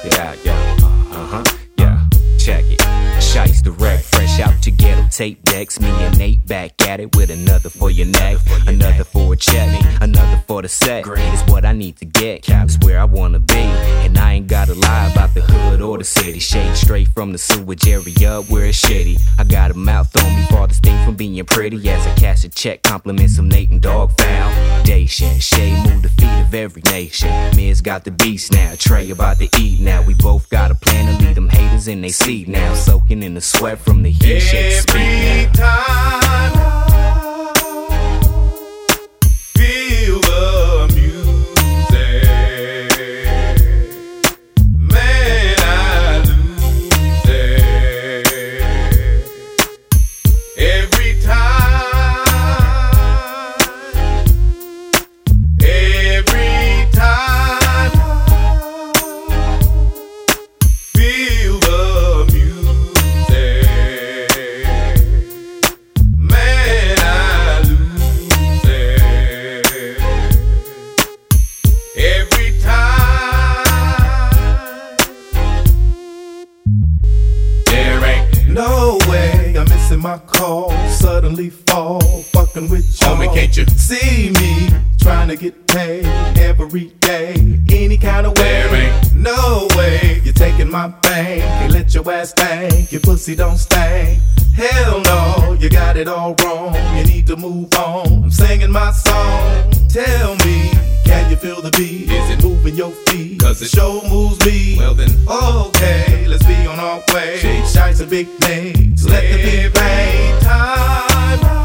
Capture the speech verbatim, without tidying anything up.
it out, yeah. Uh-huh, yeah, check it. Shice direct, fresh out to ghetto tape decks. Me and Nate back at it with another for your neck, another for a check, another for the set. It's what I need to get, it's where I wanna be. And I ain't gotta lie about the hood or the city. Shade straight from the sewage area where it's shitty. I got a mouth on me, farthest thing from being pretty. As I cash a check, compliments of Nate and Dog Foundation. Shade move the feet of every nation. Miz got the beast now, Trey about to eat now. We both got a plan to lead them haters in they seat now. Soaking in the sweat from the heat, shake speed every time I feel the music, man, I lose it. Every time, every time I feel the music, man, I lose it. Every time. There ain't no way I'm missing my call. Suddenly fall, fucking with y'all. Homie, can't you see me trying to get paid every day, any kind of way? There ain't no way you're taking my thing. Can't let your ass think your pussy don't stink. Hell no, you got it all wrong. You need to move on. I'm singing my song. Tell me, can you feel the beat? Is it moving your feet? Cause it sure moves me. Well then, okay, let's be on our way. Shice a big name, so let the beat bang. Time